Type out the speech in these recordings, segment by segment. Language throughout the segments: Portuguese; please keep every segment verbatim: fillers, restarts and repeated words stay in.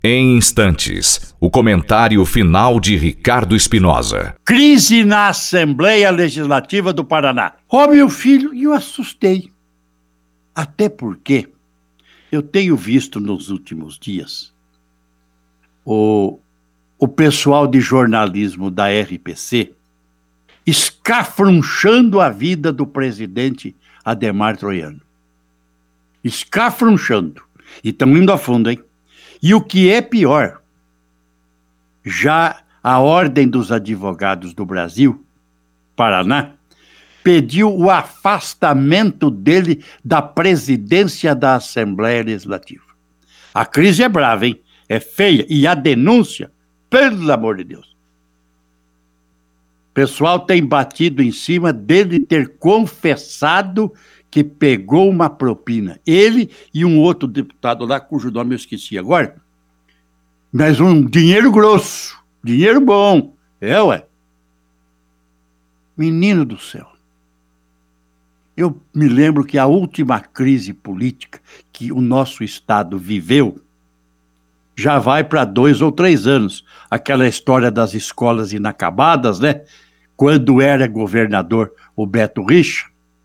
Em instantes, o comentário final de Ricardo Espinosa. Crise na Assembleia Legislativa do Paraná. Ó, meu filho, e eu assustei. Até porque eu tenho visto nos últimos dias o, o pessoal de jornalismo da R P C escafrunchando a vida do presidente Adhemar Troiano. Escafrunchando. E estão indo a fundo, hein? E o que é pior, já a Ordem dos Advogados do Brasil, Paraná, pediu o afastamento dele da presidência da Assembleia Legislativa. A crise é brava, hein? É feia. E a denúncia, pelo amor de Deus. O pessoal tem batido em cima dele ter confessado que pegou uma propina. Ele e um outro deputado lá, cujo nome eu esqueci agora. Mas um dinheiro grosso, dinheiro bom. É, ué. Menino do céu. Eu me lembro que a última crise política que o nosso Estado viveu já vai para dois ou três anos. Aquela história das escolas inacabadas, né? Quando era governador o Beto Richa,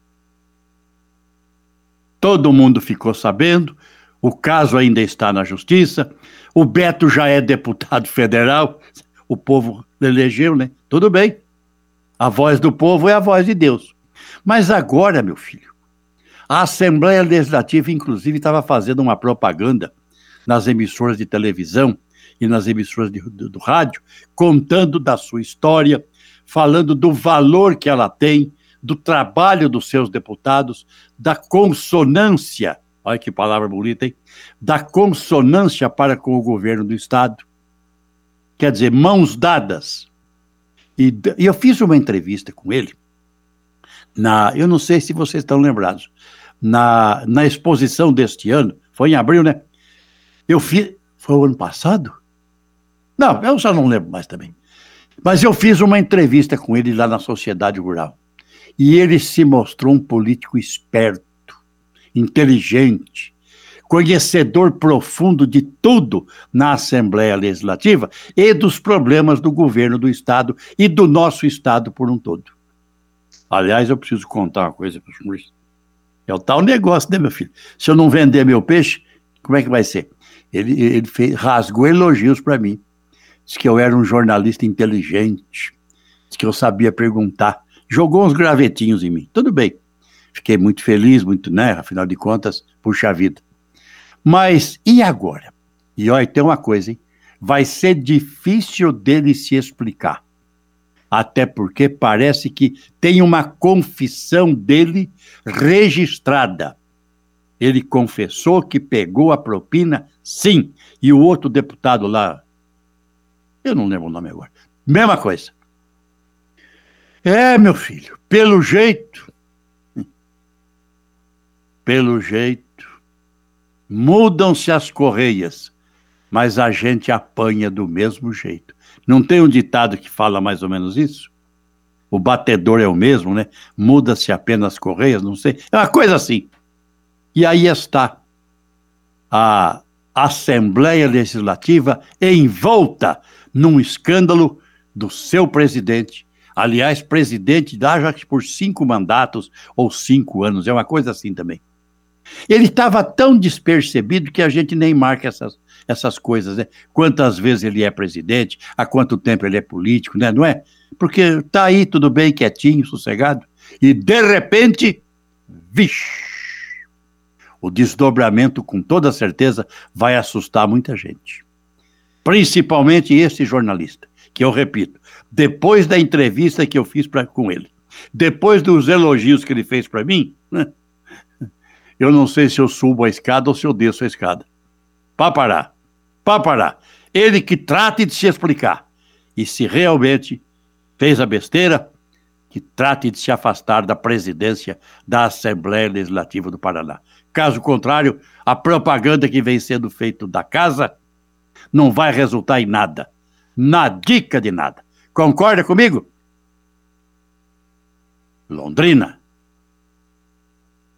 todo mundo ficou sabendo, o caso ainda está na justiça, o Beto já é deputado federal, o povo elegeu, né? Tudo bem, a voz do povo é a voz de Deus. Mas agora, meu filho, a Assembleia Legislativa, inclusive, estava fazendo uma propaganda nas emissoras de televisão e nas emissoras de, do, do rádio, contando da sua história, falando do valor que ela tem, do trabalho dos seus deputados, da consonância, olha que palavra bonita, hein? Da consonância para com o governo do Estado. Quer dizer, mãos dadas. E, e eu fiz uma entrevista com ele, na, eu não sei se vocês estão lembrados, na, na exposição deste ano, foi em abril, né? Eu fiz, foi o ano passado? Não, eu já não lembro mais também. Mas eu fiz uma entrevista com ele lá na Sociedade Rural. E ele se mostrou um político esperto, inteligente, conhecedor profundo de tudo na Assembleia Legislativa e dos problemas do governo do Estado e do nosso Estado por um todo. Aliás, eu preciso contar uma coisa para os senhores. É o tal negócio, né, meu filho? Se eu não vender meu peixe, como é que vai ser? Ele, ele fez, rasgou elogios para mim. Disse que eu era um jornalista inteligente, disse que eu sabia perguntar, jogou uns gravetinhos em mim. Tudo bem, fiquei muito feliz, muito, né? Afinal de contas, puxa vida. Mas, e agora? E olha, tem uma coisa, hein? Vai ser difícil dele se explicar. Até porque parece que tem uma confissão dele registrada. Ele confessou que pegou a propina, sim. E o outro deputado lá, eu não lembro o nome agora. Mesma coisa. É, meu filho, pelo jeito, pelo jeito, mudam-se as correias, mas a gente apanha do mesmo jeito. Não tem um ditado que fala mais ou menos isso? O batedor é o mesmo, né? Muda-se apenas as correias, não sei. É uma coisa assim. E aí está a Assembleia Legislativa envolta num escândalo do seu presidente. Aliás, presidente dá já por cinco mandatos ou cinco anos, é uma coisa assim também. Ele estava tão despercebido que a gente nem marca essas, essas coisas, né? Quantas vezes ele é presidente, há quanto tempo ele é político, né? Não é? Porque está aí tudo bem, quietinho, sossegado, e de repente, vixe! O desdobramento, com toda certeza, vai assustar muita gente. Principalmente esse jornalista, que eu repito, depois da entrevista que eu fiz pra, com ele, depois dos elogios que ele fez para mim, né, eu não sei se eu subo a escada ou se eu desço a escada. Para parar, para parar. Ele que trate de se explicar. E se realmente fez a besteira, que trate de se afastar da presidência da Assembleia Legislativa do Paraná. Caso contrário, a propaganda que vem sendo feita da casa não vai resultar em nada. Na dica de nada. Concorda comigo? Londrina.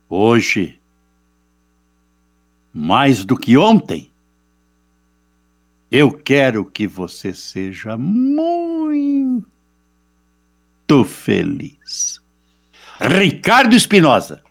Hoje, mais do que ontem, Eu quero que você seja muito feliz. Ricardo Espinosa.